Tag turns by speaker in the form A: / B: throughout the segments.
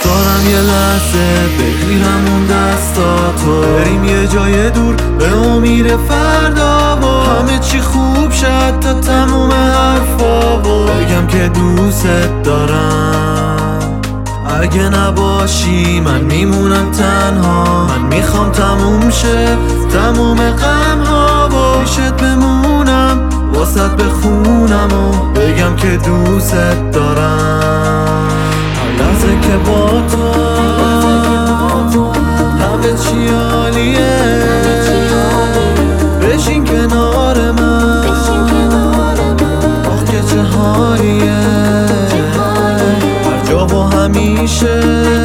A: دارم یه لحظه بگیرم اون دستاتو، بریم یه جای دور به امید فردا و همه چی خوب شد تا تموم حرفا و بگم که دوست دارم. اگه نباشی من میمونم تنها، من میخوام تموم شه تموم غم ها و پیشت بمونم واسط بخونم و بگم که دوست دارم. هر لحظه که با تو همه چی عالیه، بشین کنار من آخ که چه حالیه، هر جا و همیشه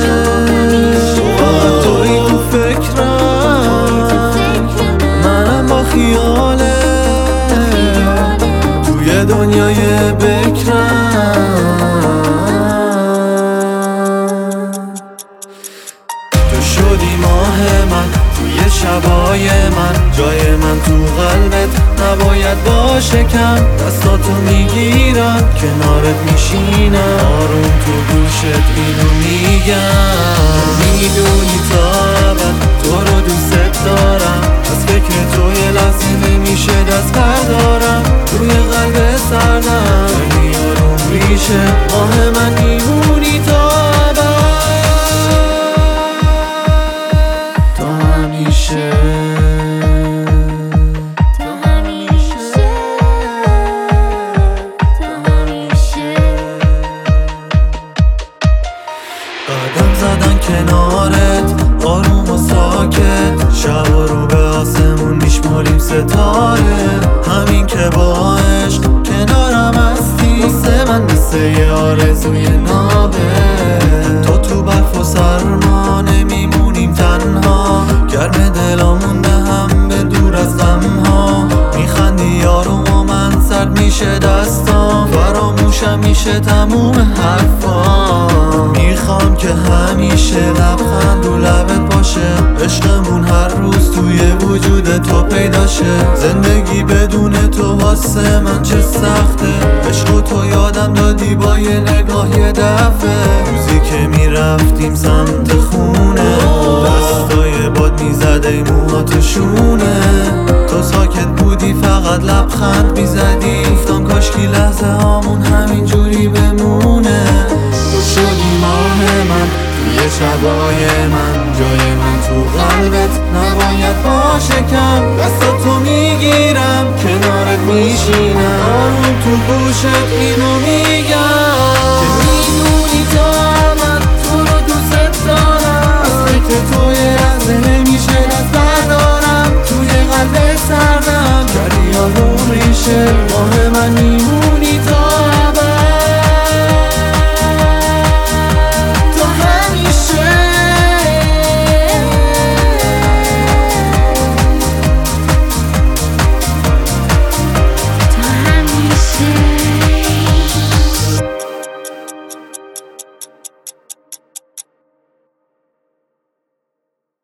A: فقط توی تو فکرم، منم با خیاله توی دنیای بکرم. تو شدی ماه من توی شبای من، جای من تو قلبت نباید باشه کم، دستاتو میگیرم کنارت میشینم آروم تو گوشت اینو میگم، میدونی تا ابد تو رو دوست دارم، از فکر تو یه لحظه نمیشه دست بردارم، توی قلب سردم خیلی آروم میشه ماه من میمونی تا ابد تا همیشه. قدم زدن کنارت آروم و ساکت، شب و رو به آسمون میشماریم ستاره، همین که با عشق کنارم هستی واسه من مثل یه آرزوی نابه. تو برف و سرما نمیمونیم تنها، گرم دلامون به هم به دور از غمها، میخندی آروم و من سرد میشه دستام، فراموشم میشه تموم حرفا، میخوام که همیشه لبخند رو لبت باشه، عشقمون هر روز توی وجود تو پیدا شه، زندگی بدون تو واسه من چه سخته، عشق تو یادم دادی با یه نگاه یه دفعه، روزی که میرفتیم سمت خونه دستای باد میزد ای موها تو شونه، تو ساکت بودی فقط لبخند میزدی، گفتم کاشکی لحظه هامون همین جوری بمونه. تو شدی ماه من توی شبای من، جای من تو قلبت نباید باشه کم، دستاتو میگیرم کنارت میشینم آروم تو گوشت اینو میگم که میدونی تا ابد تو رو دوست دارم، از فکر تو یه لحظه نمیشه دست بردارم، توی قلب سردم کردی آروم ریشه ماه من